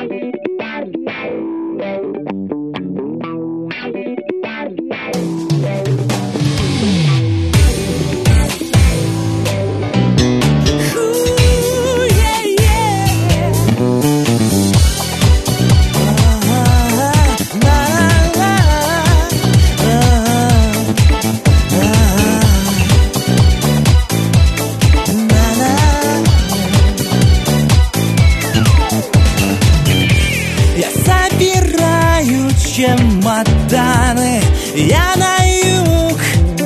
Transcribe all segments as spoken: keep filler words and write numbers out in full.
Чемоданы, я на юг,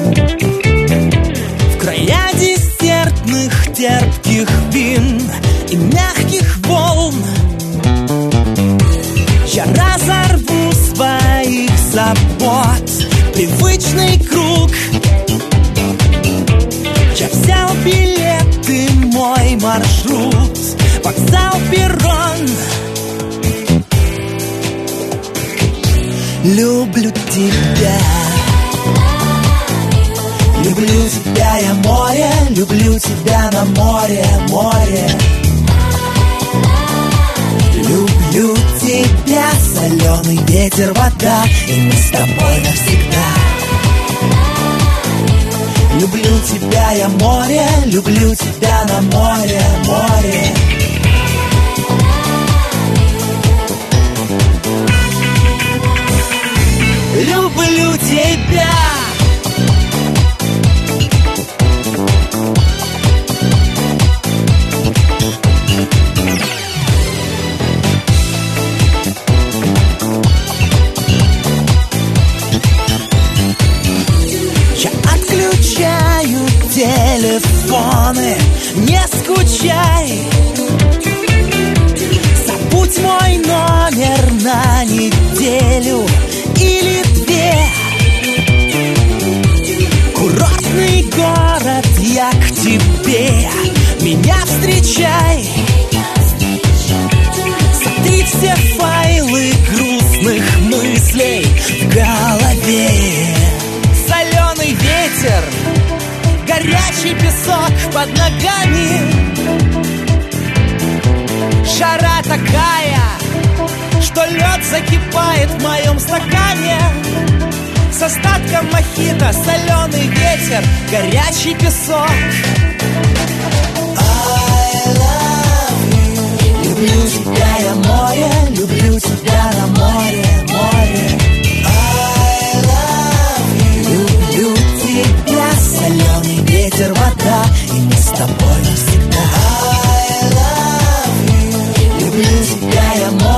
в края десертных терпких вин и мягких волн. Я разорву своих забот привычный круг. Я взял билеты, мой маршрут, вокзал, перрон. Люблю тебя, люблю тебя, я море, люблю тебя на море, море. Люблю тебя, соленый ветер, вода, и мы с тобой навсегда. Люблю тебя, я море, люблю тебя на море, море. Люблю тебя. Я отключаю телефоны, не скучай. Забудь мой номер на неделю или две. Курортный город, я к тебе. Меня встречай. Сотри все файлы грустных мыслей в голове. Соленый ветер, горячий песок под ногами. Жара такая, что лед закипает в моем стакане. С остатком мохито, соленый ветер, горячий песок. I love you. Люблю тебя, я море, люблю тебя на море, море. I love you. Люблю тебя, соленый ветер, вода, и мы с тобой навсегда. I love you. Люблю тебя, я море.